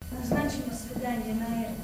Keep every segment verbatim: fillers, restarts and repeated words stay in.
Назначено свидание на этом.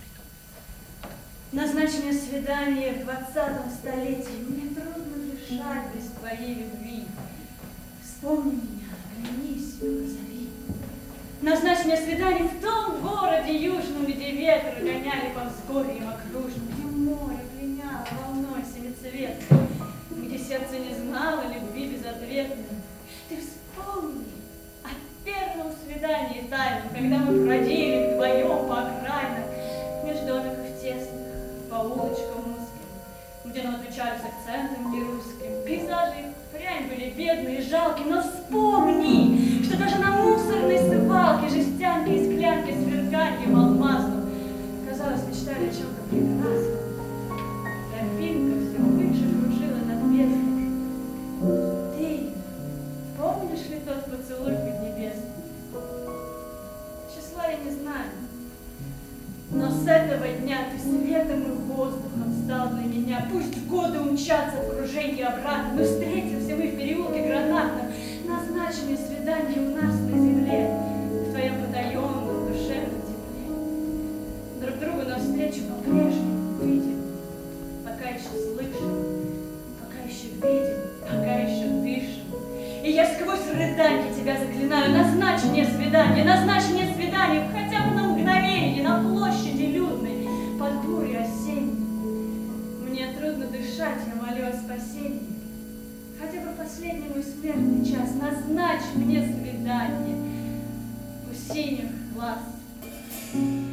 Назначено свидание в двадцатом столетии. Мне трудно дышать без твоей любви. Вспомни меня, оглянись, позови. Назначено свидание в том городе южном, где ветер гоняли по взгорьям окружным, где море пленяло волной семицветной, где сердце не знало любви безответной. Ты вспомни о первом свидании тайном, когда мы бродили вдвоем по окраинам, меж домиков тесных, по улочкам узким, где нам отвечали с акцентом нерусским. Пейзажи прям были бедные и жалкие, но вспомни, что даже на мусорной свалке жестянки и склянки с сверканием алмазным, казалось, мечтали о чем-то прекрасном. Тропинка все выше кружила над бездной. Ты помнишь ли тот поцелуй поднебесный? Числа я не знаю. Но с этого дня ты светом и воздухом стал для меня. Пусть годы умчатся в круженье обратно, мы встретимся мы в переулке Гранатном. Назначенное свидание у нас на земле, в твоем потаенном душевном тепле. Друг другу навстречу по-прежнему видим, пока еще слышим, пока еще видим, пока еще дышим. И я сквозь рыданье тебя заклинаю, назначь мне свидание, назначь мне свидание, хотя бы на мгновение, на площади людной, под бурей осенней. Мне трудно дышать, я молю о спасении. Хотя бы последний мой смертный час, назначь мне свидание у синих глаз.